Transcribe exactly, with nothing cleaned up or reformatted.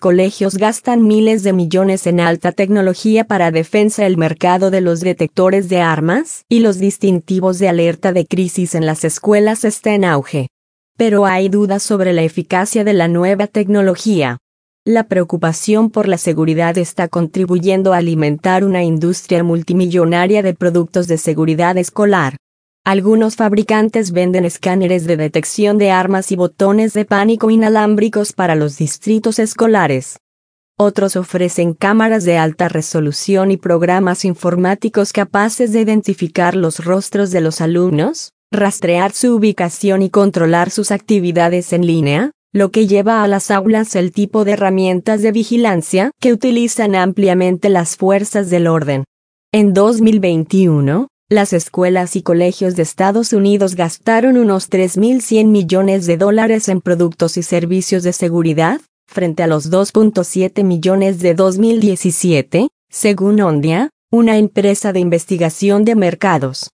colegios gastan miles de millones en alta tecnología para defensa el mercado de los detectores de armas y los distintivos de alerta de crisis en las escuelas está en auge. Pero hay dudas sobre la eficacia de la nueva tecnología. La preocupación por la seguridad está contribuyendo a alimentar una industria multimillonaria de productos de seguridad escolar. Algunos fabricantes venden escáneres de detección de armas y botones de pánico inalámbricos para los distritos escolares. Otros ofrecen cámaras de alta resolución y programas informáticos capaces de identificar los rostros de los alumnos, rastrear su ubicación y controlar sus actividades en línea, lo que lleva a las aulas el tipo de herramientas de vigilancia que utilizan ampliamente las fuerzas del orden. En dos mil veintiuno, las escuelas y colegios de Estados Unidos gastaron unos tres mil cien millones de dólares en productos y servicios de seguridad, frente a los dos punto siete millones de dos mil diecisiete, según Omdia, una empresa de investigación de mercados.